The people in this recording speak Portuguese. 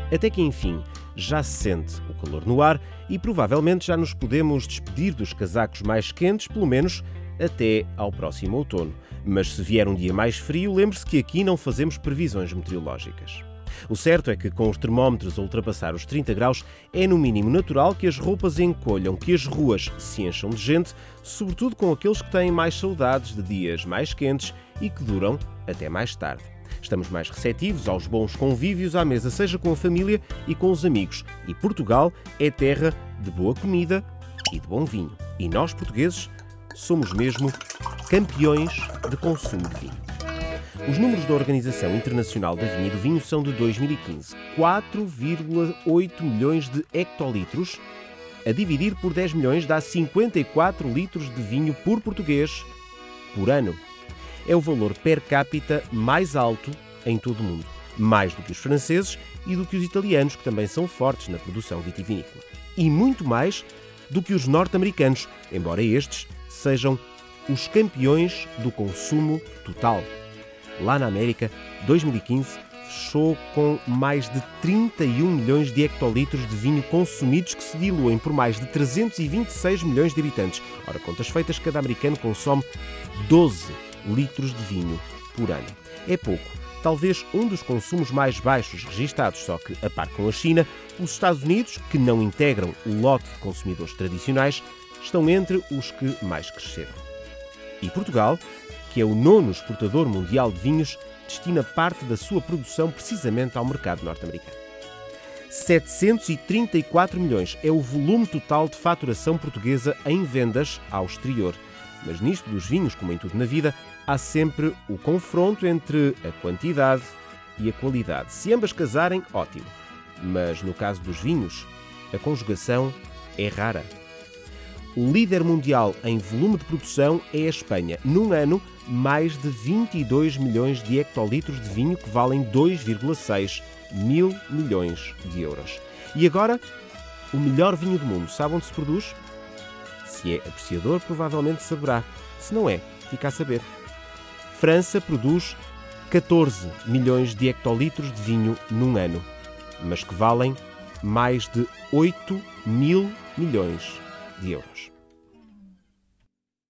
Até que, enfim, já se sente o calor no ar e provavelmente já nos podemos despedir dos casacos mais quentes, pelo menos até ao próximo outono. Mas se vier um dia mais frio, lembre-se que aqui não fazemos previsões meteorológicas. O certo é que, com os termómetros a ultrapassar os 30 graus, é no mínimo natural que as roupas encolham, que as ruas se encham de gente, sobretudo com aqueles que têm mais saudades de dias mais quentes e que duram até mais tarde. Estamos mais receptivos aos bons convívios à mesa, seja com a família e com os amigos. E Portugal é terra de boa comida e de bom vinho. E nós, portugueses, somos mesmo campeões de consumo de vinho. Os números da Organização Internacional da Vinha e do Vinho são de 2015. 4,8 milhões de hectolitros, a dividir por 10 milhões dá 54 litros de vinho por português por ano. É o valor per capita mais alto em todo o mundo. Mais do que os franceses e do que os italianos, que também são fortes na produção vitivinícola. E muito mais do que os norte-americanos, embora estes sejam os campeões do consumo total. Lá na América, 2015 fechou com mais de 31 milhões de hectolitros de vinho consumidos, que se diluem por mais de 326 milhões de habitantes. Ora, contas feitas, cada americano consome 12 litros de vinho por ano. É pouco. Talvez um dos consumos mais baixos registados, só que, a par com a China, os Estados Unidos, que não integram o lote de consumidores tradicionais, estão entre os que mais cresceram. E Portugal, que é o 9º exportador mundial de vinhos, destina parte da sua produção precisamente ao mercado norte-americano. 734 milhões é o volume total de faturação portuguesa em vendas ao exterior. Mas nisto dos vinhos, como em tudo na vida, há sempre o confronto entre a quantidade e a qualidade. Se ambas casarem, ótimo. Mas no caso dos vinhos, a conjugação é rara. O líder mundial em volume de produção é a Espanha. Num ano, mais de 22 milhões de hectolitros de vinho, que valem 2,6 mil milhões de euros. E agora, o melhor vinho do mundo. Sabe onde se produz? Se é apreciador, provavelmente saberá. Se não é, fica a saber. França produz 14 milhões de hectolitros de vinho num ano, mas que valem mais de 8 mil milhões de euros.